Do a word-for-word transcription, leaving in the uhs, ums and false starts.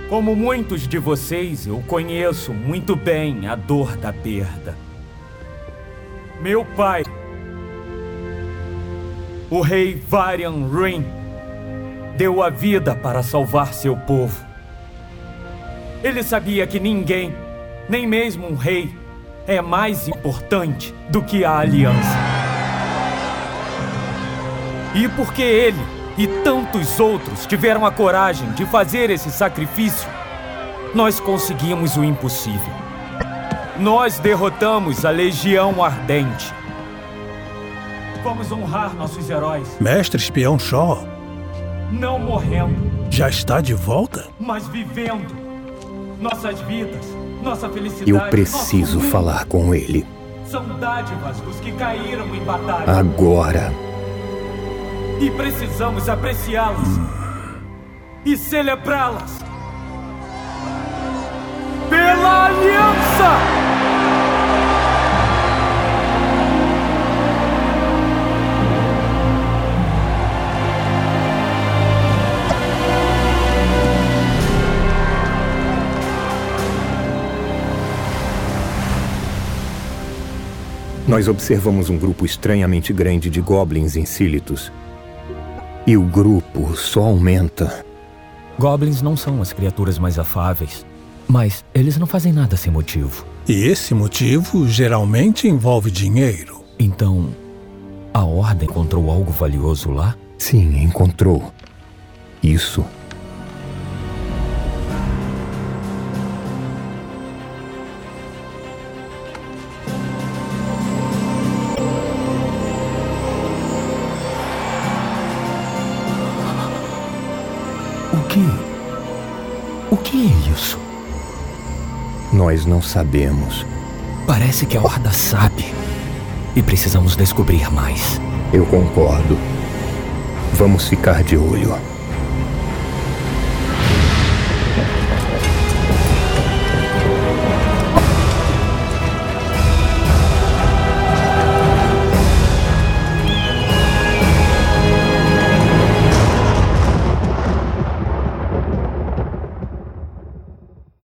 Como muitos de vocês, eu conheço muito bem a dor da perda. Meu pai, o rei Varian Wrynn, deu a vida para salvar seu povo. Ele sabia que ninguém, nem mesmo um rei, é mais importante do que a aliança. E porque ele e tantos outros tiveram a coragem de fazer esse sacrifício, nós conseguimos o impossível. Nós derrotamos a Legião Ardente. Vamos honrar nossos heróis. Mestre Espião Shaw. Não morrendo. Já está de volta? Mas vivendo. Nossas vidas, nossa felicidade. Eu preciso falar com ele. São dádivas dos que caíram em batalha. Agora. E precisamos apreciá-las. Hum. E celebrá-las. Pela aliança! Nós observamos um grupo estranhamente grande de goblins insílitos. E o grupo só aumenta. Goblins não são as criaturas mais afáveis, mas eles não fazem nada sem motivo. E esse motivo geralmente envolve dinheiro. Então, a Ordem encontrou algo valioso lá? Sim, encontrou. Isso. O que? O que é isso? Nós não sabemos. Parece que a Horda sabe. E precisamos descobrir mais. Eu concordo. Vamos ficar de olho.